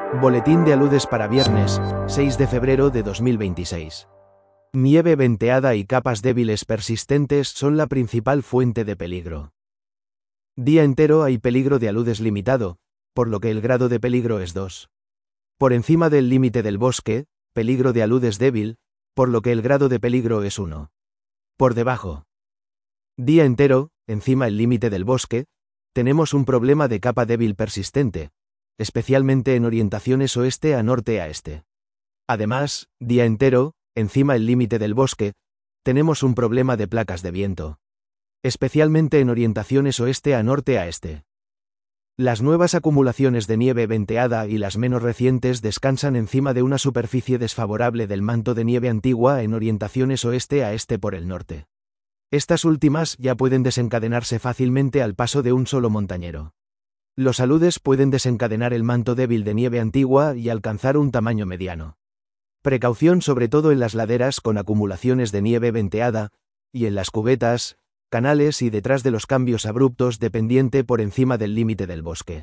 Boletín de aludes para viernes, 6 de febrero de 2026. Nieve venteada y capas débiles persistentes son la principal fuente de peligro. Día entero hay peligro de aludes limitado, por lo que el grado de peligro es 2. Por encima del límite del bosque, peligro de aludes débil, por lo que el grado de peligro es 1. Por debajo. Día entero, encima el límite del bosque, tenemos un problema de capa débil persistente, especialmente en orientaciones oeste a norte a este. Además, día entero, encima el límite del bosque, tenemos un problema de placas de viento, especialmente en orientaciones oeste a norte a este. Las nuevas acumulaciones de nieve venteada y las menos recientes descansan encima de una superficie desfavorable del manto de nieve antigua en orientaciones oeste a este por el norte. Estas últimas ya pueden desencadenarse fácilmente al paso de un solo montañero. Los aludes pueden desencadenar el manto débil de nieve antigua y alcanzar un tamaño mediano. Precaución sobre todo en las laderas con acumulaciones de nieve venteada, y en las cubetas, canales y detrás de los cambios abruptos de pendiente por encima del límite del bosque.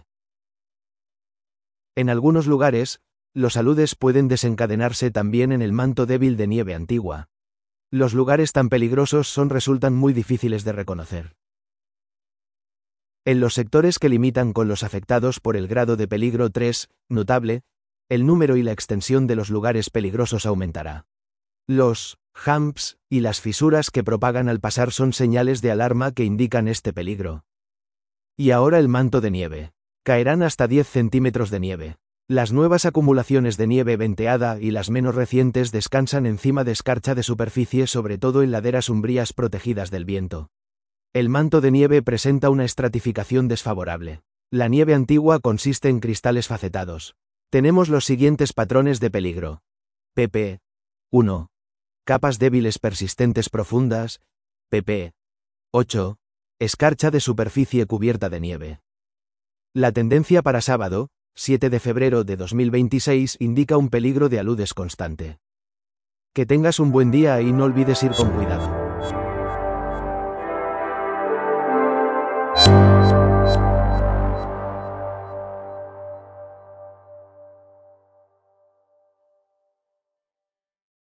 En algunos lugares, los aludes pueden desencadenarse también en el manto débil de nieve antigua. Los lugares tan peligrosos resultan muy difíciles de reconocer. En los sectores que limitan con los afectados por el grado de peligro 3, notable, el número y la extensión de los lugares peligrosos aumentará. Los humps y las fisuras que propagan al pasar son señales de alarma que indican este peligro. Y ahora el manto de nieve. Caerán hasta 10 centímetros de nieve. Las nuevas acumulaciones de nieve venteada y las menos recientes descansan encima de escarcha de superficie, sobre todo en laderas umbrías protegidas del viento. El manto de nieve presenta una estratificación desfavorable. La nieve antigua consiste en cristales facetados. Tenemos los siguientes patrones de peligro. pp. 1. Capas débiles persistentes profundas. pp. 8. Escarcha de superficie cubierta de nieve. La tendencia para sábado, 7 de febrero de 2026, indica un peligro de aludes constante. Que tengas un buen día y no olvides ir con cuidado.